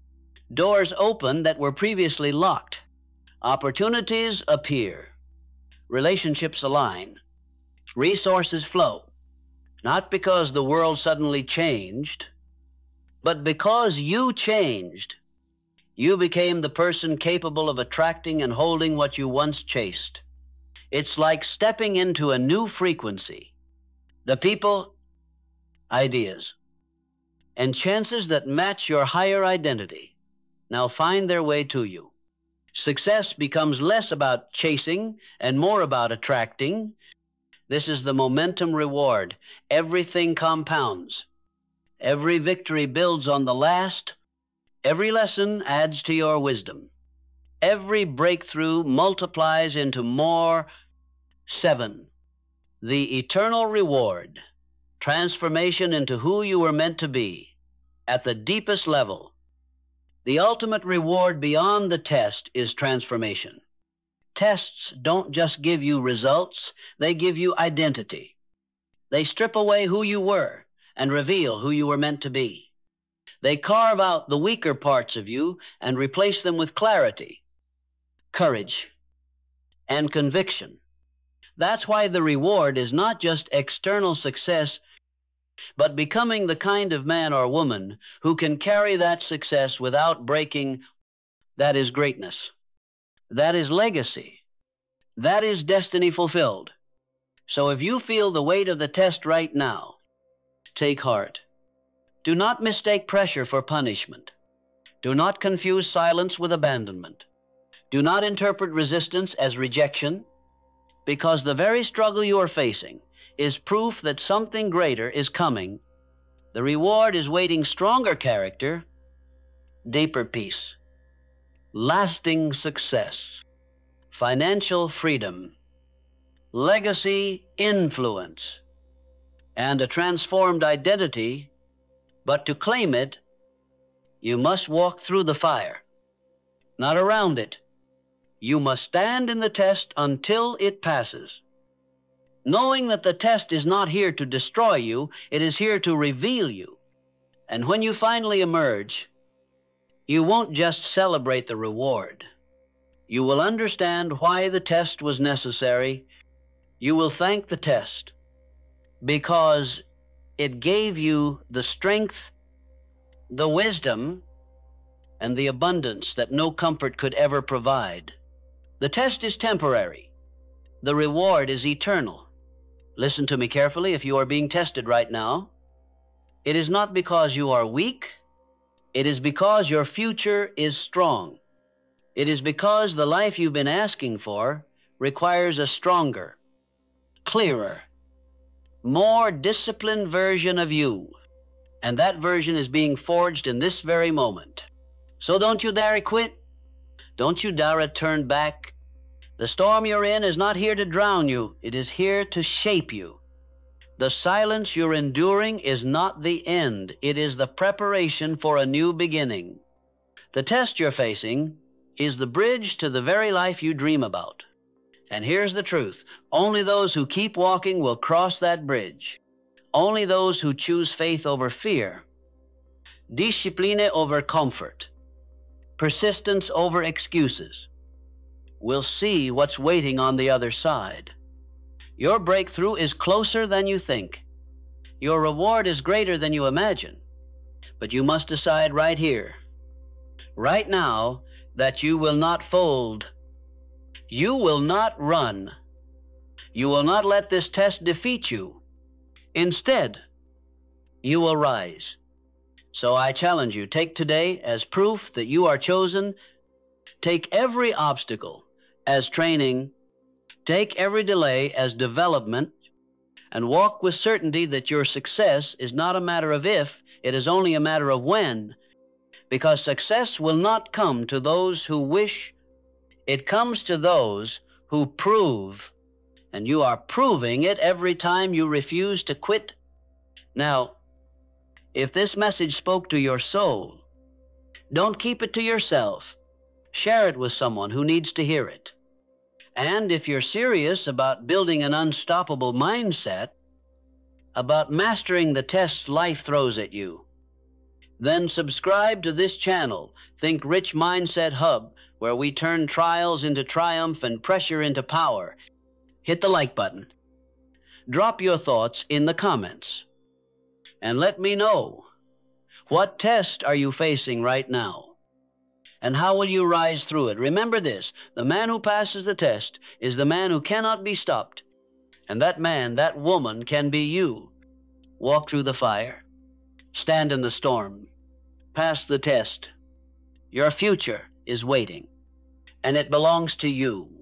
Doors open that were previously locked. Opportunities appear. Relationships align. Resources flow. Not because the world suddenly changed, but because you changed. You became the person capable of attracting and holding what you once chased. It's like stepping into a new frequency. The people, ideas, and chances that match your higher identity now find their way to you. Success becomes less about chasing and more about attracting. This is the momentum reward. Everything compounds. Every victory builds on the last. Every lesson adds to your wisdom. Every breakthrough multiplies into more. Seven, the eternal reward, transformation into who you were meant to be at the deepest level. The ultimate reward beyond the test is transformation. Tests don't just give you results, they give you identity. They strip away who you were and reveal who you were meant to be. They carve out the weaker parts of you and replace them with clarity, courage, and conviction. That's why the reward is not just external success, but becoming the kind of man or woman who can carry that success without breaking. That is greatness. That is legacy. That is destiny fulfilled. So if you feel the weight of the test right now, take heart. Do not mistake pressure for punishment. Do not confuse silence with abandonment. Do not interpret resistance as rejection, because the very struggle you are facing is proof that something greater is coming. The reward is waiting: stronger character, deeper peace, lasting success, financial freedom, legacy, influence, and a transformed identity. But to claim it, you must walk through the fire, not around it. You must stand in the test until it passes, knowing that the test is not here to destroy you, it is here to reveal you. And when you finally emerge, you won't just celebrate the reward. You will understand why the test was necessary. You will thank the test because it gave you the strength, the wisdom, and the abundance that no comfort could ever provide. The test is temporary. The reward is eternal. Listen to me carefully if you are being tested right now. It is not because you are weak. It is because your future is strong. It is because the life you've been asking for requires a stronger, clearer, more disciplined version of you. And that version is being forged in this very moment. So don't you dare quit. Don't you dare turn back. The storm you're in is not here to drown you. It is here to shape you. The silence you're enduring is not the end. It is the preparation for a new beginning. The test you're facing is the bridge to the very life you dream about. And here's the truth. Only those who keep walking will cross that bridge. Only those who choose faith over fear, discipline over comfort, persistence over excuses, will see what's waiting on the other side. Your breakthrough is closer than you think. Your reward is greater than you imagine. But you must decide right here, right now, that you will not fold. You will not run. You will not let this test defeat you. Instead, you will rise. So I challenge you, take today as proof that you are chosen. Take every obstacle as training. Take every delay as development, and walk with certainty that your success is not a matter of if, it is only a matter of when, because success will not come to those who wish. It comes to those who prove, and you are proving it every time you refuse to quit. Now, if this message spoke to your soul, don't keep it to yourself. Share it with someone who needs to hear it. And if you're serious about building an unstoppable mindset, about mastering the tests life throws at you, then subscribe to this channel, Think Rich Mindset Hub, where we turn trials into triumph and pressure into power. Hit the like button. Drop your thoughts in the comments. And let me know, what test are you facing right now? And how will you rise through it? Remember this, the man who passes the test is the man who cannot be stopped. And that man, that woman can be you. Walk through the fire. Stand in the storm. Pass the test. Your future is waiting, and it belongs to you.